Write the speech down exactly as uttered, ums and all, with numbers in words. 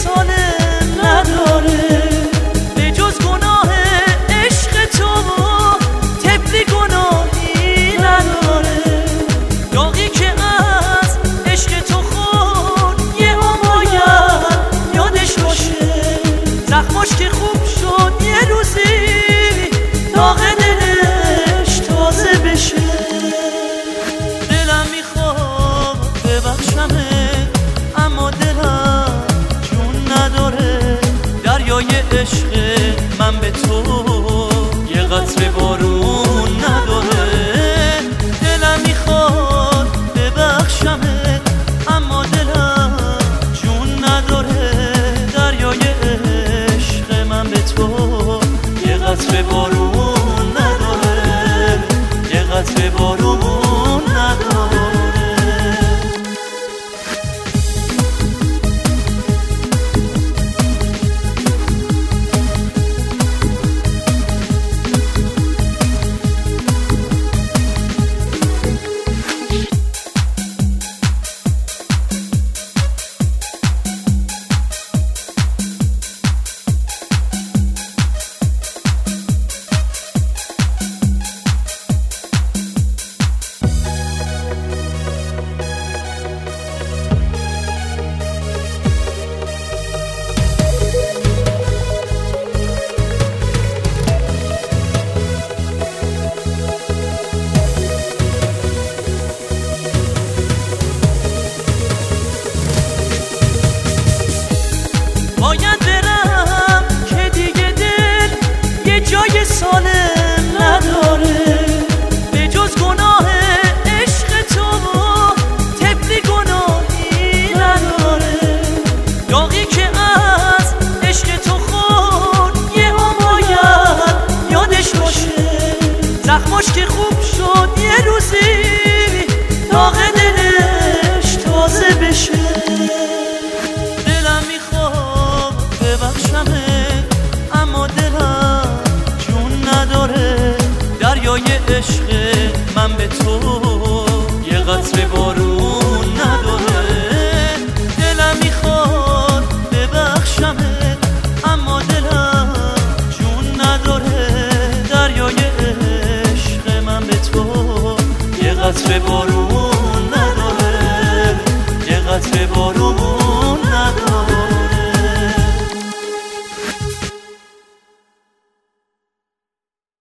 ساله نداره به جز گناه عشق تو طفلی گناهی نداره داغی که از عشق تو خون یه باید یادش باشه زخماش که خوب شد یه روزی داغ دلش تازه بشه دلم میخواد ببخشمه اما دلم جون نداره دریای عشق من به تو یه قطره بارون نداره دلم میخواد ببخشمه اما دلم جون نداره دریای عشق من به تو یه قطره بارون نداره یه قطره بارون نداره باید برم که دیگه دل یه جای سالم نداره به جز گناه عشق تو طفلی گناهی نداره داغی که از عشق تو خون یه باید یادش باشه زخماش که خوب شد یه روزی داغ دلش تازه بشه اما دلم جون نداره دریای عشق من به تو یه قطره بارون نداره دلم میخواد ببخشمه اما دلم جون نداره دریای عشق من به تو یه قطره بارون